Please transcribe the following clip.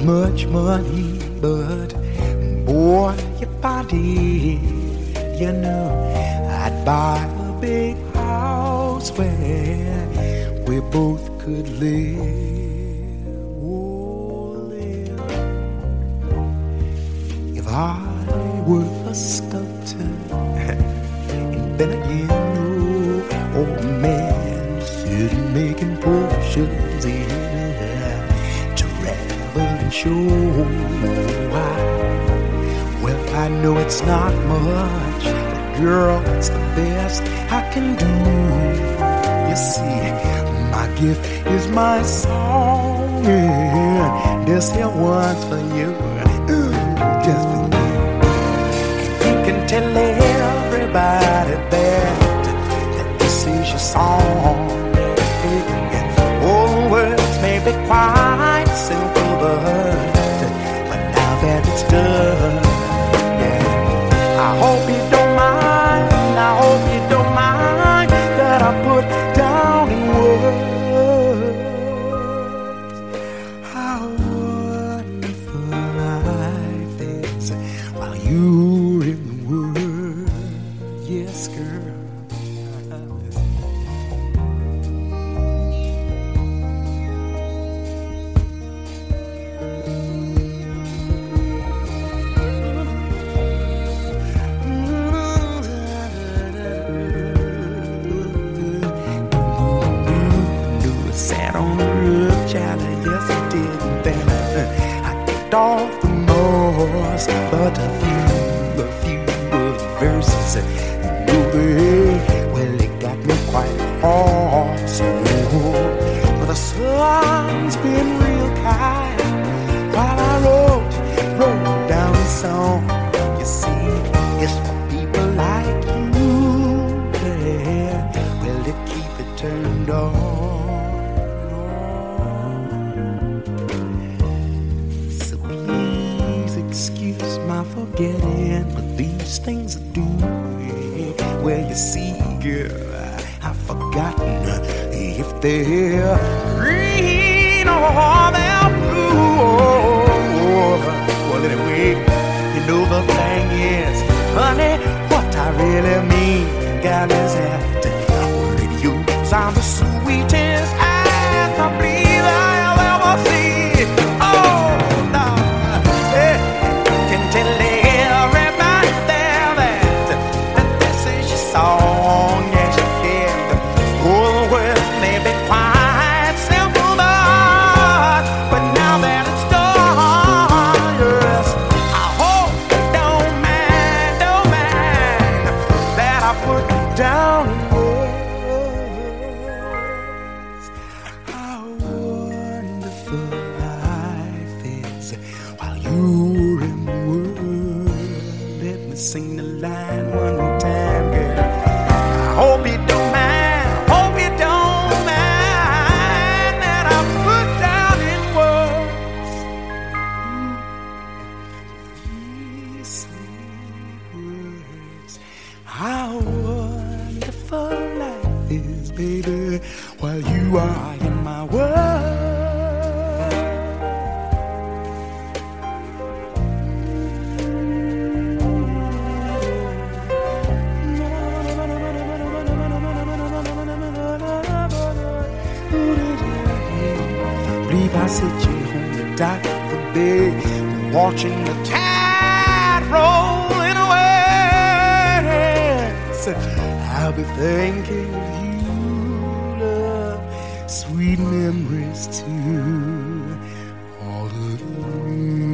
much money, but boy, if I did, you know, I'd buy a big house where we both could live. Oh, live. If I were a sculptor, and then again, oh man, sitting making potions in and show why. Well, I know it's not much, but girl, it's the best I can do. You see, my gift is my song, and this here one's for you, just for you. And you can tell everybody that this is your song. All words may be quite simple, but now that it's done, yeah, I hope you don't mind, I hope you don't mind that I put down in words how wonderful life is while you're in the world. Yes, girl. Off the most, but a few verses, well, it got me quite hoarse. But the sun's been real kind while I wrote down a song. You see, it's for people like you, yeah. Well, to keep it turned on. Excuse my forgetting, but these things I do. Well, you see, girl, I've forgotten if they're green or they're blue. Well, anyway, you know the thing is, honey, what I really mean, God, is that radios are the sweetest ass I believe I'll ever see. Oh, no. Tell everybody there that this is your song, yes you can. Oh, the words may be quite simple, but now that it's done, yes, I hope you don't mind that I put down in words how wonderful life is while you're in the world. Sing the line one more time, girl. I hope you don't mind, hope you don't mind that I put down in words these sweet words. How wonderful life is, baby, while you are in my world. I sit you on the dock of the bay, watching the tide rolling away. So I'll be thinking of you, love, sweet memories too, all of you.